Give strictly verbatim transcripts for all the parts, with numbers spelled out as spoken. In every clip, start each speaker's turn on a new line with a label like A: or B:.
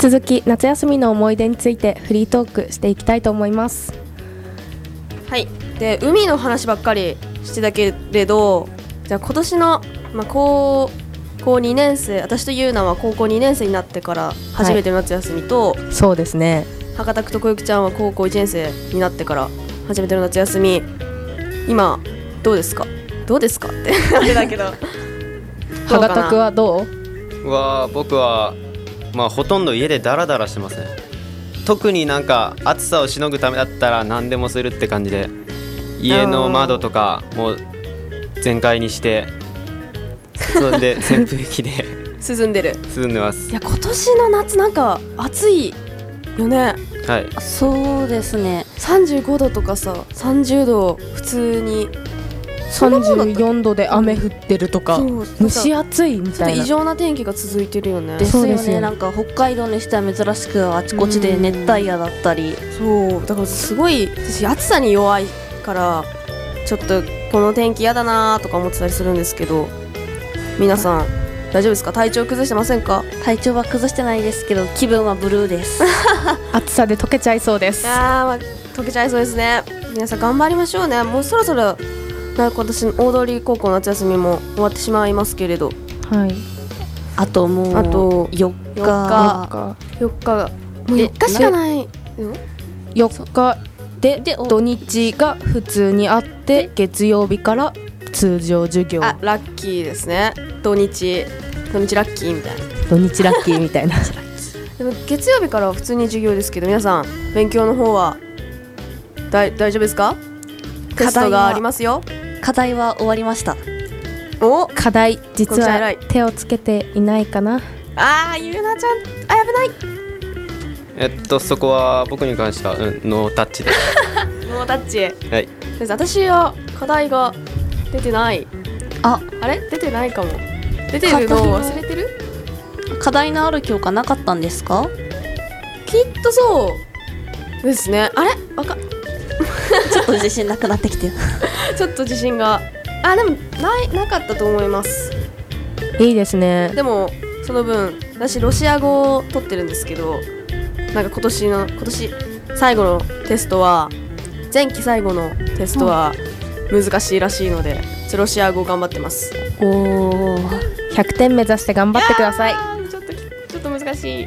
A: 続き夏休みの思い出についてフリートークしていきたいと思います。
B: はい。で海の話ばっかりしてたけれど、じゃあ今年の、まあ、高高にねん生、私とゆうなは高校にねん生になってから初めての夏休みと、
A: はい、そうですね。
B: 博多区とこゆきちゃんは高校いちねん生になってから初めての夏休み、今どうですかどうですかってあれだけど
A: 博多区はどう？
C: は僕はまあほとんど家でダラダラしてますね。特になんか暑さをしのぐためだったら何でもするって感じで、家の窓とかもう全開にしてそれで扇風機で
B: 涼んでる
C: 涼んでます。
B: いや今年の夏なんか暑いよね。
C: はい、
D: そうですね。
B: さんじゅうごどとかさ、さんじゅうど普通に
A: さんじゅうよんどで雨降ってるとか、うん、蒸し暑いみたいな、
B: ちょっと異常な天気が続いてるよね。
D: ですよね。なんか北海道にしては珍しくあちこちで熱帯夜だったり、
B: そうだからすごい私暑さに弱いからちょっとこの天気やだなとか思ってたりするんですけど、皆さん大丈夫ですか？体調崩してませんか？
D: 体調は崩してないですけど気分はブルーです
A: 暑さで溶けちゃいそうです。
B: いやー、まあ、溶けちゃいそうですね。皆さん頑張りましょうね。もうそろそろ今年の大通高校の夏休みも終わってしまいますけれど、
A: はい、
D: あともう
B: あと
D: よっか
B: よっかもうよっかしかない。
A: よっかで土日が普通にあって月曜日から通常授業。
B: あ、ラッキーですね。土日土日ラッキーみたいな。
A: 土日ラッキーみたいな
B: でも月曜日からは普通に授業ですけど、皆さん勉強の方はだ大丈夫ですか？テストがありますよ。
D: 課題は終わりました。
B: お、
A: 課題実は手をつけていないかな。
B: あー、ゆうなちゃん、あ、危ない。
C: えっとそこは僕に関しては、うん、ノータッチで
B: ノータッチ。
C: はい。
B: 私は課題が出てない。
D: あ、
B: あれ出てないかも。出てるのを忘れてる？
D: 課題のある教科なかったんですか？
B: きっとそうですね。あれわか
D: ちょっと自信なくなってきてる
B: ちょっと自信が、あ、でもないなかったと思います。
A: いいですね。
B: でもその分私ロシア語を取ってるんですけど、なんか今年の今年最後のテストは前期最後のテストは難しいらしいので、ちょロシア語頑張ってます。
A: おー、ひゃくてん目指して頑張ってください。
B: ちょっとちょっと難しい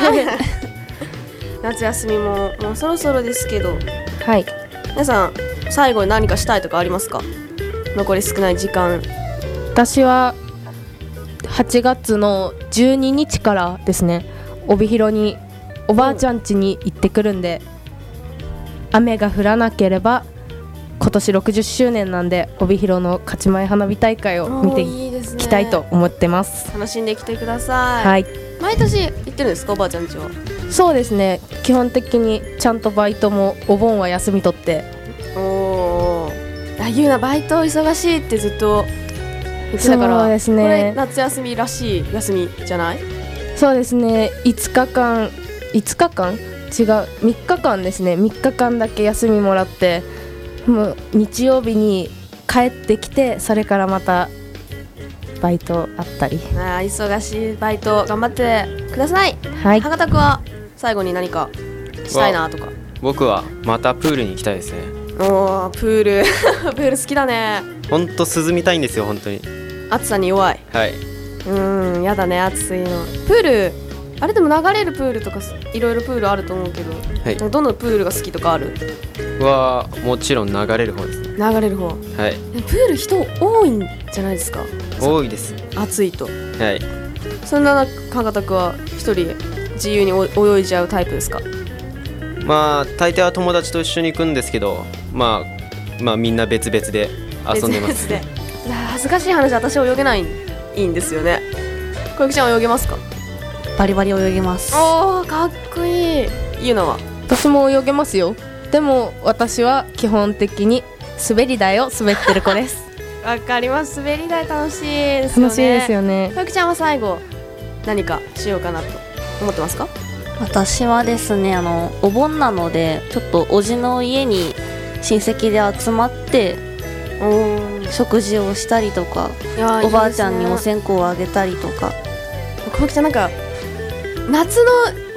B: 夏休みももうそろそろですけど、
A: はい、
B: 皆さん最後に何かしたいとかありますか？残り少ない時間。
A: 私ははちがつのじゅうににちからですね、帯広におばあちゃん家に行ってくるんで、雨が降らなければ今年ろくじゅっしゅうねんなんで帯広の勝ち前花火大会を見ていきたいと思ってます。
B: 楽しんできてください。
A: はい。
B: 毎年行ってるんですか、おばあちゃん家は？
A: そうですね、基本的にちゃんとバイトもお盆は休み取って。
B: おー、あ、ゆうなバイト忙しいってずっと言ってたから。
A: そうですね、
B: これ夏休みらしい休みじゃない？
A: そうですね、いつかかんいつかかん違うみっかかんですね。みっかかんだけ休みもらって、もう日曜日に帰ってきて、それからまたバイトあったり。
B: あ、忙しいバイト頑張ってください。
A: はい。
B: 博多区は最後に何かしたいなとか？
C: 僕はまたプールに行きたいですね。
B: おー、プールプール好きだね。
C: ほんと涼みたいんですよ、本当に。
B: 暑さに弱い。
C: はい。
B: うーん、やだね、暑いの。プール、あれでも流れるプールとかいろいろプールあると思うけど、はい、どのプールが好きとかある？
C: はもちろん流れる方ですね。
B: 流れる方。はい。プール人多いんじゃないですか？
C: 多いです。
B: 暑いと。
C: はい。
B: そんな博多区は一人自由に泳いじゃうタイプですか？
C: まあ大抵は友達と一緒に行くんですけど、まあまあみんな別々で遊んでます。別々で。
B: 恥ずかしい話、私泳げないいいんですよね。小雪ちゃん泳げますか？
D: バリバリ泳げます。
B: おー、かっこいい。ゆうなは？
A: 私も泳げますよ。でも私は基本的に滑り台を滑ってる子です
B: わかります。滑り台楽しいですよね。
A: 楽しいですよね。
B: 小雪ちゃんは最後何かしようかなと思ってますか？
D: 私はですね、あのお盆なのでちょっとおじの家に親戚で集まって食事をしたりとか、おばあちゃんにお線香をあげたりとか。
B: 小雪ちゃんなんか夏の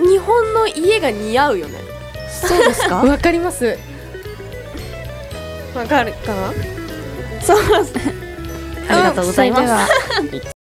B: 日本の家が似合うよね。
D: そうですか？
A: わかります。
B: わかるかな。そう
D: ありがとうございます。
A: それでは